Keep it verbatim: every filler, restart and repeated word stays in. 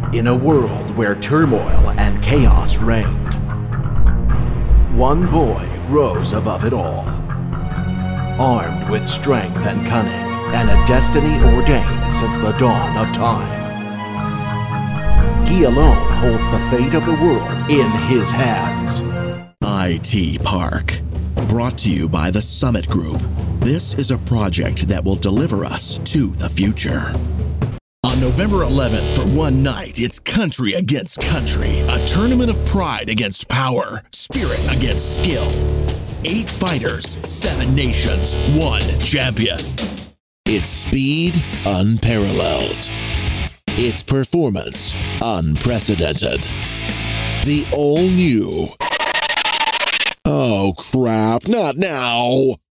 In a world where turmoil and chaos reigned, one boy rose above it all. Armed with strength and cunning, and a destiny ordained since the dawn of time. He alone holds the fate of the world in his hands. I T Park, brought to you by the Summit Group. This is a project that will deliver us to the future. On November eleventh, for one night, it's country against country, a tournament of pride against power, spirit against skill. Eight fighters, seven nations, one champion. It's speed unparalleled. It's performance unprecedented. The all-new... Oh crap, not now!